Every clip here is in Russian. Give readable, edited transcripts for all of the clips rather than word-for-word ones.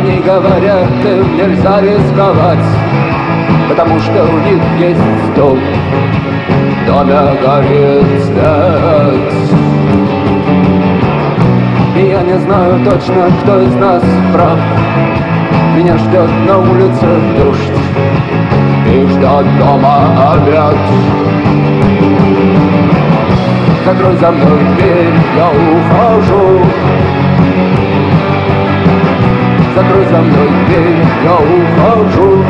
Они говорят, им нельзя рисковать, потому что у них есть дом, в доме горит свет. И я не знаю точно, кто из нас прав. Меня ждет на улице дождь и ждет дома обед. Закрой за мной дверь, я ухожу. Закрой за мной дверь, я ухожу.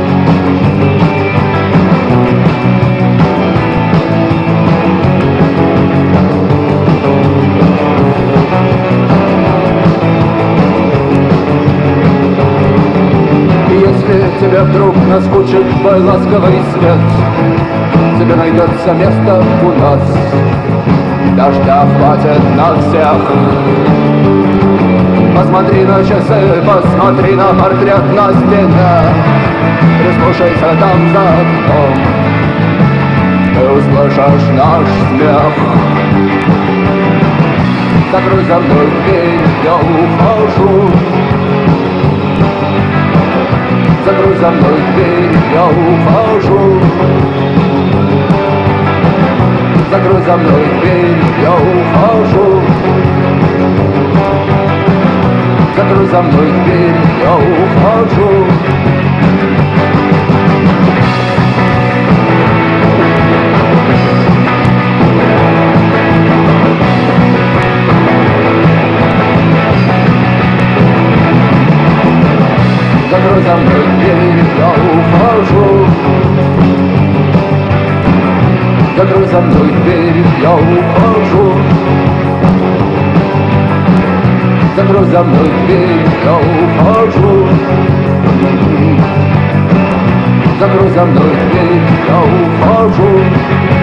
Тебе вдруг наскучит твой ласковый свет, тебе найдется место у нас, дождя хватит на всех. Посмотри на часы, посмотри на портрет на стене, прислушайся там за окном, ты услышишь наш смех. Закрой за мной дверь, я ухожу. Закрой за мной дверь, я ухожу. Закрой за мной дверь, я ухожу. Закрой за мной дверь, я ухожу. Закрой за мной дверь, я ухожу. Закрой за мной дверь, я ухожу. Закрой за мной дверь, я ухожу. Закрой за мной дверь, я ухожу.